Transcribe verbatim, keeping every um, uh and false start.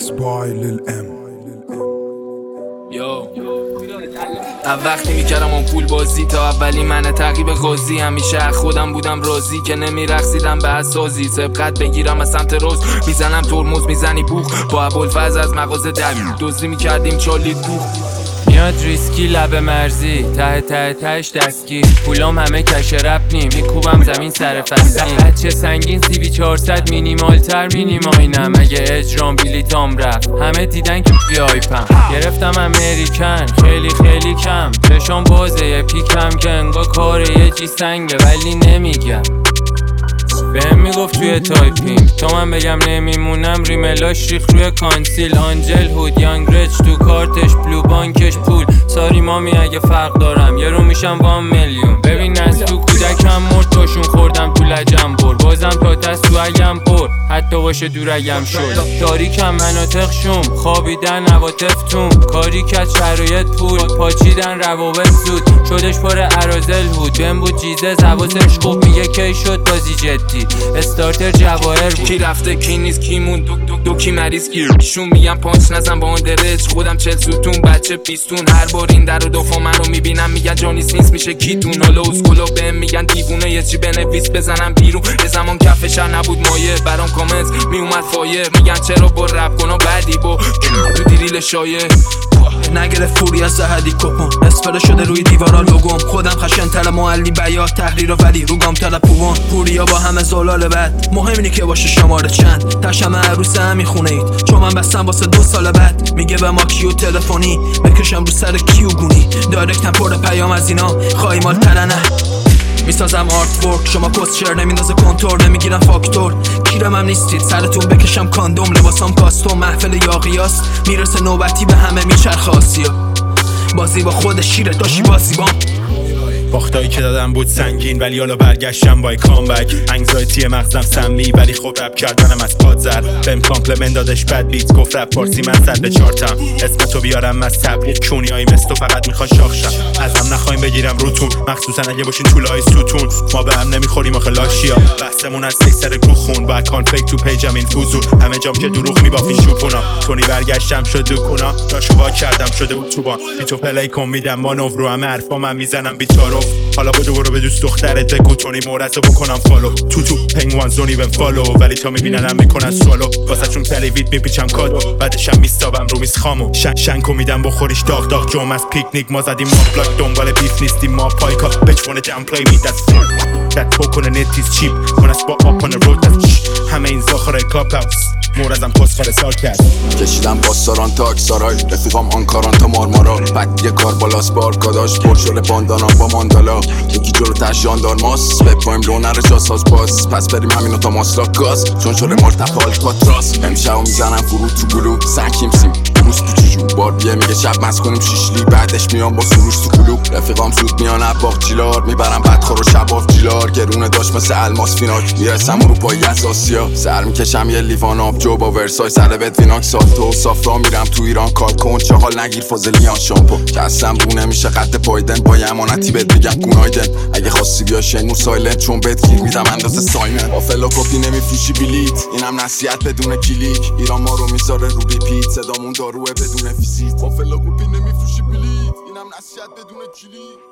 Mix by Lil M. یو وقتی میکردم اون پول بازی تا اولی من تعقیب قاضی، همیشه خودم بودم راضی که نمیرقصیدم به اسازی. سبقت بگیرم از سمت روز میزنم ترمز میزنی بوخ، با ابوالفضل از مغازه دویم دزدی میکردیم چالی بوخ. میاد ریسکی لب مرزی ته ته تهش دستگیر، پولام همه کش رپ نیم میکوبم زمین سر فصلی. بچه سنگین سی بی چهارصد مینیمال تر مینیماینم، اگه اجرام بلیتام رفت همه دیدن که بیایپم. گرفتم امریکن خیلی خیلی کم، چشام بازه یه پیکم که انگا کاره یه جی سنگه ولی نمیگم. بهم میگفت توی تایپینگ تو من بگم نمیمونم، ریملاش ریخ روی کانسیل. آنجل هود یانگ رچ تو کارتش بلو بانکش پول. ساری مامی اگه فرق دارم یه رو میشم وان میلیون. ببین از تو کودکم مرد تاشون خوردم تو لجم بر، بازم تا دست تو اگم پر حتی باشه دورگم شد. تاریکم مناطق شوم خوابیدن عواطف توم، کاری که شرایط پول پاچیدن روابط زود. شدش پر ارازل هود بهم بود جیزه حواسش خوب، میگه کی شد بازی جدی استارتر جواهر بود. کی رفته کی نیست کی مون دو, دو, دو کی مریض گیر شون میگم پانچ نزن با اون درج. خودم چل سوتون بچه پیستون، هر بار این در و دفعه منو میبینم میگن جانی سینس میشه کیتون. حالا اسکولا بهم میگن دیوونه یه چی بنویس بزنم بیرون. یه زمان کف شهر نبود مایه برام کامنت میومد فایر، میگن چرا با رپ کنا بعدی با تو دیریل شایه. نگره فوری از زهدی کپون اسپره شده روی دیوارا لوگوم. خودم خشن تل معلی بیات تحریر و ولی روگام تل پوون. پوریا با همه زلال بد مهم اینه که باشه شماره چند. تشم عروس هم میخونه اید چون من بستم واسه دو سال بعد. میگه به ما کیو تلفنی بکشم رو سر کیو گونی. دایرکتم پر پیام از اینا خواهی مال ترنه. میسازم آرت ورک شما کسچر نمیندازه کنتور نمیگیرم فاکتور. کیرم هم نیستید سرتون بکشم کاندوم. لباسام کاستوم محفل یاقیاست میرسه نوبتی به همه میچرخ آسیا. بازی با خود شیره داشی بازی بام. باختایی که دادم بود سنگین ولی حالا برگشتم با کامبک. انگزایتی مغزم سمی ولی خب رپ کردنم از پادزر. بهم کامپلمنت دادش بد بیت گفت رپ فارسی من صد به چارتم. اسمتو بیارم از تبلیغ کونیایی مثل فقط میخوان شاخشم. ازم نخوایم بگیرم روتون مخصوصا اگه باشین طولای ستون. ما به هم نمیخوریم آخه لاشیا بحثمون از سی سر گوخون. باید کانفیک تو پیجم این فوزور همه جام که دروغ میبافین شوپونا. تونی برگشتم شد دکونا داشو وا کردم شده بود تو بان. بیتو پلی کن میدم مانور رو همه حرفا من میزنم بیچارو. حالا بدو برو به دوست دخترت بگو تونی مورد بکنم فالو. تو تو پنگوان زونی بهم فالو ولی تا میبیننم میکنن سوالو. واسه چون تلیوید میپیچم کادو بعدشم میستابم رو میز خامو. شن شنکو میدم بخوریش داغ داغ جوم از پیکنیک ما زدیم ما بلاک دنبال بیف نیستیم ما پایکا. bitch wanna downplay me that's fuck that talk on the net is cheap when I spot up on the road that's همه این زاخره کاپ هاوس مورزم پست فر سال کرد. کشیدم باستاران تا اکسارای رفیقام آنکاران تا مارمارا. بعد یه کار بالاس بارکا داشت برشور باندانم با ماندالا. یکی جلو تش جاندار ماست بپایم لونر جاساز باز. پس بریم همینو تا ماسلاک گاز چون شده مرتفال کاتراس. امشب میزنم فرود تو گلوب سنکیم سیم روز تو چجون بار بیه میگه شب مز کنیم شیشلی. بعدش میام با سروش تو کلوب. رفیقام زود میان اپاق جیلار میبرم بدخور و شباف جیلار. گرونه داشت مثل الماس فیناک میرسم اروپایی از آسیا. سر میکشم یه لیوان آب جو با ورسای سر بد ویناک سالتو. صافرا میرم تو ایران کار کن چاقال نگیر فازلیان شامپو. که اصلا بو نمیشه قد پایدن با یه امانتی بهت بگم گونایدن. اگه خواستی بیا شنو سایلنت چون بهت گیر میدم اندازه ساینر. آفلا کپی نمیفروشی بلیت اینم نصیحت بدون کلیک. ایران ما رو میذاره رو ریپیت صدامون داروه بدون فیزیک. آفلا کپی نمیفروشی بلیت اینم نصیحت بدون کلیک.